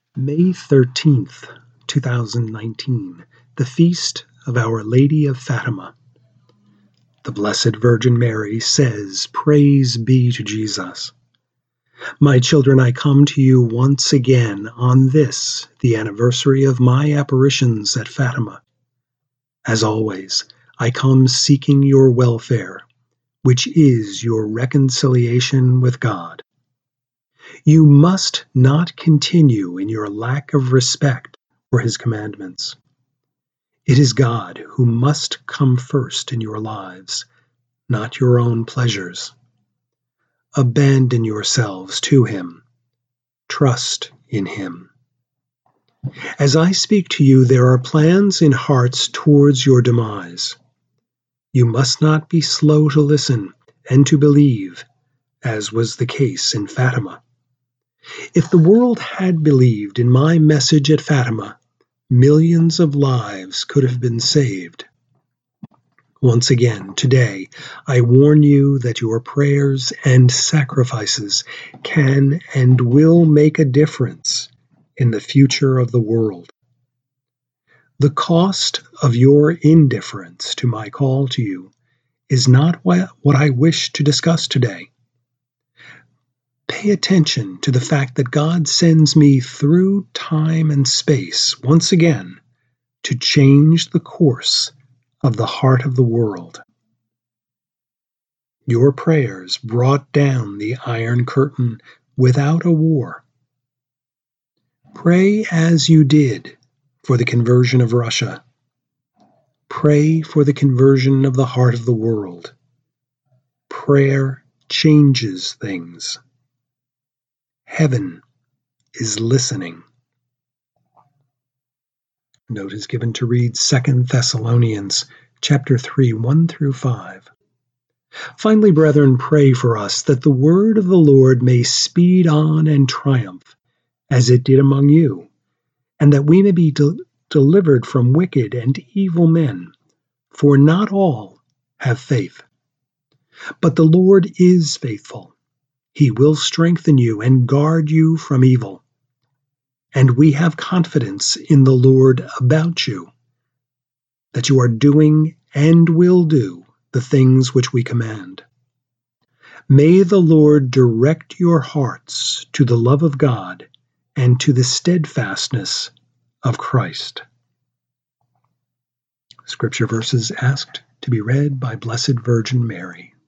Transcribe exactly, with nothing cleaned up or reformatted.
May thirteenth, two thousand nineteen, the Feast of Our Lady of Fatima. The Blessed Virgin Mary says, "Praise be to Jesus." My children, I come to you once again on this, the anniversary of my apparitions at Fatima. As always, I come seeking your welfare, which is your reconciliation with God. You must not continue in your lack of respect for his commandments. It is God who must come first in your lives, not your own pleasures. Abandon yourselves to him. Trust in him. As I speak to you, there are plans in hearts towards your demise. You must not be slow to listen and to believe, as was the case in Fatima. If the world had believed in my message at Fatima, millions of lives could have been saved. Once again, today, I warn you that your prayers and sacrifices can and will make a difference in the future of the world. The cost of your indifference to my call to you is not what I wish to discuss today. Pay attention to the fact that God sends me through time and space once again to change the course of the heart of the world. Your prayers brought down the Iron Curtain without a war. Pray as you did for the conversion of Russia. Pray for the conversion of the heart of the world. Prayer changes things. Heaven is listening. Note is given to read Second Thessalonians chapter three, one through five. Finally, brethren, pray for us that the word of the Lord may speed on and triumph, as it did among you, and that we may be de- delivered from wicked and evil men, for not all have faith. But the Lord is faithful. He will strengthen you and guard you from evil. And we have confidence in the Lord about you, that you are doing and will do the things which we command. May the Lord direct your hearts to the love of God and to the steadfastness of Christ. Scripture verses asked to be read by Blessed Virgin Mary.